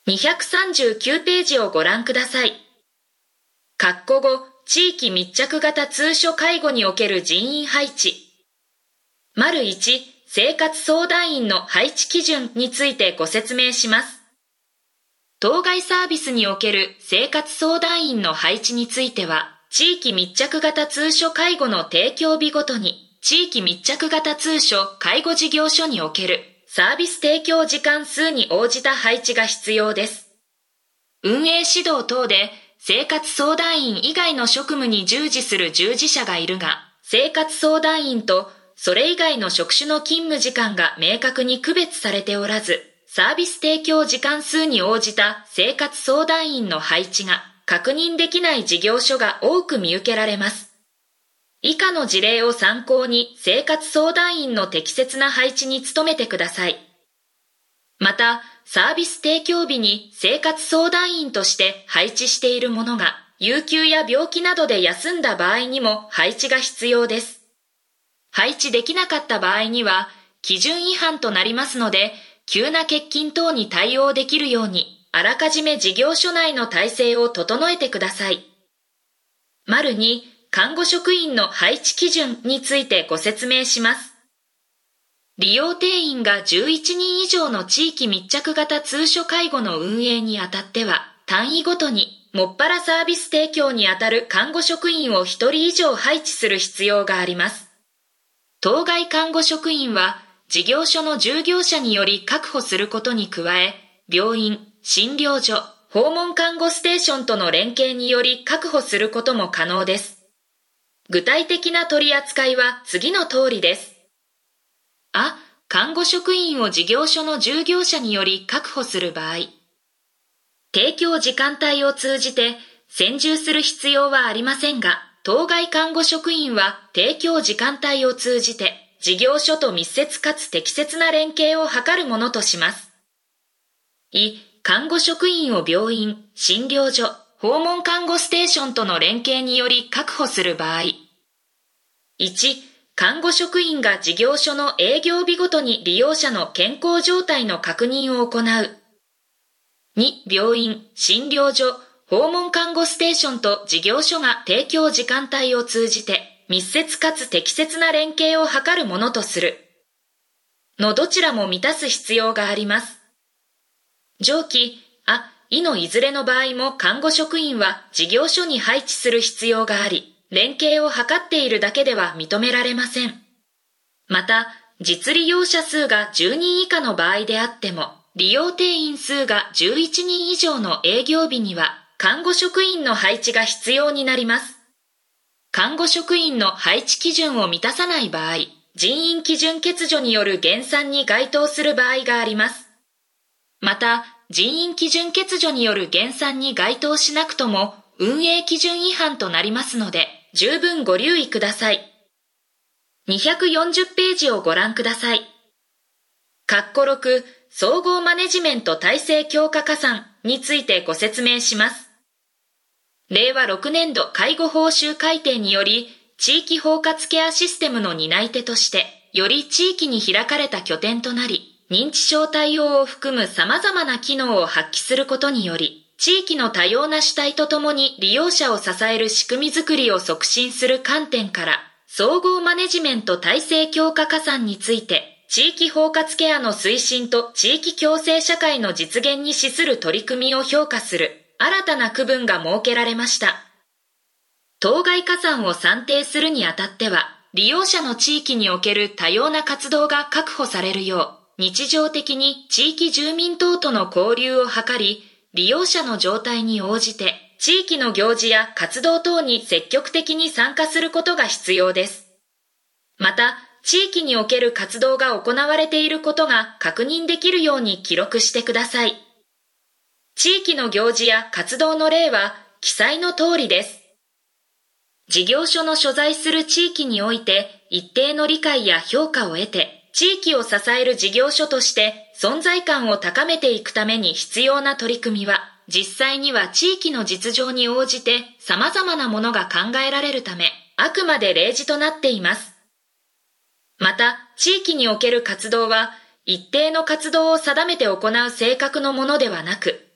239ページをご覧ください。括弧5、地域密着型通所介護における人員配置。丸1、生活相談員の配置基準についてご説明します。当該サービスにおける生活相談員の配置については、地域密着型通所介護の提供日ごとに、地域密着型通所介護事業所におけるサービス提供時間数に応じた配置が必要です。運営指導等で生活相談員以外の職務に従事する従事者がいるが、生活相談員とそれ以外の職種の勤務時間が明確に区別されておらず、サービス提供時間数に応じた生活相談員の配置が確認できない事業所が多く見受けられます。以下の事例を参考に生活相談員の適切な配置に努めてください。また、サービス提供日に生活相談員として配置しているものが、有給や病気などで休んだ場合にも配置が必要です。配置できなかった場合には、基準違反となりますので、急な欠勤等に対応できるように、あらかじめ事業所内の体制を整えてください。丸2、看護職員の配置基準についてご説明します。利用定員が11人以上の地域密着型通所介護の運営にあたっては、単位ごとに、もっぱらサービス提供にあたる看護職員を1人以上配置する必要があります。当該看護職員は、事業所の従業者により確保することに加え、病院、診療所、訪問看護ステーションとの連携により確保することも可能です。具体的な取り扱いは次の通りです。あ、看護職員を事業所の従業者により確保する場合。提供時間帯を通じて専従する必要はありませんが、当該看護職員は提供時間帯を通じて事業所と密接かつ適切な連携を図るものとします。看護職員を病院、診療所、訪問看護ステーションとの連携により確保する場合。1、看護職員が事業所の営業日ごとに利用者の健康状態の確認を行う。2、病院、診療所、訪問看護ステーションと事業所が提供時間帯を通じて密接かつ適切な連携を図るものとする。のどちらも満たす必要があります。上記、のいずれの場合も看護職員は事業所に配置する必要があり、連携を図っているだけでは認められません。また、実利用者数が10人以下の場合であっても、利用定員数が11人以上の営業日には、看護職員の配置が必要になります。看護職員の配置基準を満たさない場合、人員基準欠如による減産に該当する場合があります。また、人員基準欠如による減産に該当しなくとも、運営基準違反となりますので、十分ご留意ください。240ページをご覧ください。括弧6、総合マネジメント体制強化加算についてご説明します。令和6年度介護報酬改定により、地域包括ケアシステムの担い手として、より地域に開かれた拠点となり、認知症対応を含む様々な機能を発揮することにより、地域の多様な主体とともに利用者を支える仕組みづくりを促進する観点から、総合マネジメント体制強化加算について、地域包括ケアの推進と地域共生社会の実現に資する取り組みを評価する新たな区分が設けられました。当該加算を算定するにあたっては、利用者の地域における多様な活動が確保されるよう、日常的に地域住民等との交流を図り、利用者の状態に応じて、地域の行事や活動等に積極的に参加することが必要です。また、地域における活動が行われていることが確認できるように記録してください。地域の行事や活動の例は記載の通りです。事業所の所在する地域において一定の理解や評価を得て、地域を支える事業所として存在感を高めていくために必要な取り組みは、実際には地域の実情に応じて様々なものが考えられるため、あくまで例示となっています。また、地域における活動は、一定の活動を定めて行う性格のものではなく、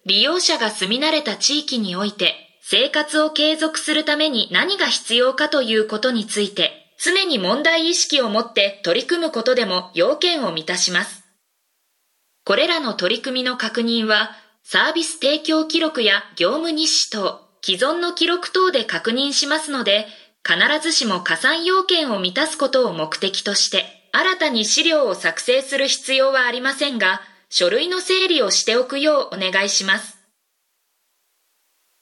利用者が住み慣れた地域において生活を継続するために何が必要かということについて常に問題意識を持って取り組むことでも要件を満たします。これらの取り組みの確認はサービス提供記録や業務日誌等既存の記録等で確認しますので、必ずしも加算要件を満たすことを目的として新たに資料を作成する必要はありませんが、書類の整理をしておくようお願いします。